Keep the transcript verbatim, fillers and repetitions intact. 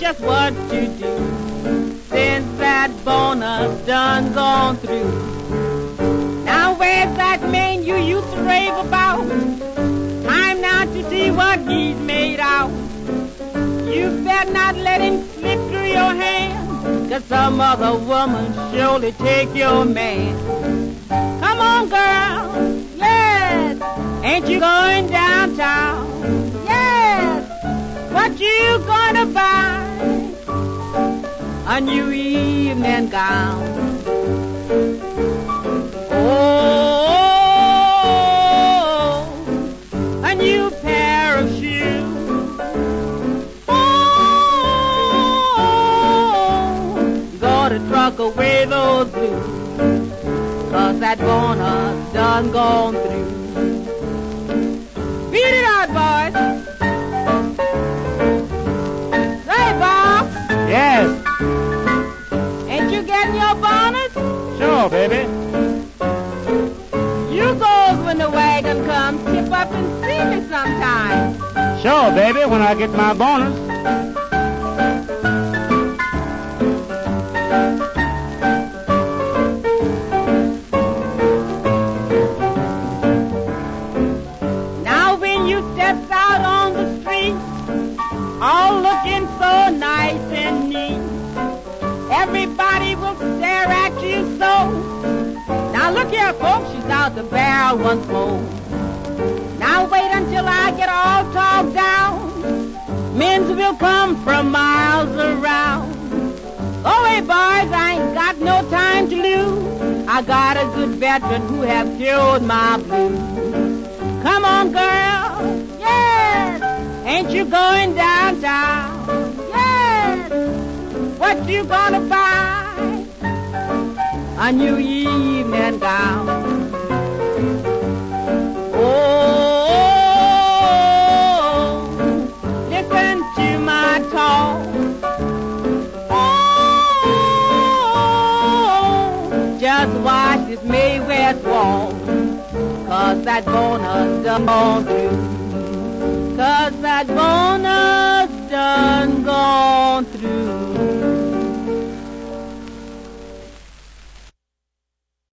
just what to do since that bonus done gone through. Now where's that man you used to rave about? Time now to see what he's made out. You better not let him slip through your hand, 'cause some other woman surely take your man. Come on, girl, yes, ain't you going downtown? Yes, what you gonna buy? A new evening gown. Oh, a new pair of shoes. To truck away those blues, 'cause that bonus done gone through. Beat it out, boys. Say, Bob. Yes. Ain't you getting your bonus? Sure, baby. You goes when the wagon comes. Tip up and see me sometime. Sure, baby, when I get my bonus. All looking so nice and neat. Everybody will stare at you so. Now look here, folks, she's out the barrel once more. Now wait until I get all talked down. Men's will come from miles around. Go away, boys, I ain't got no time to lose. I got a good veteran who have cured my blues. Come on, girl, yes. Ain't you going downtown? Yes. What you gonna buy? A new evening gown. Oh, listen to my talk. Oh, just watch this May West walk, 'cause that bonus done through. 'Cause that bonus done gone through.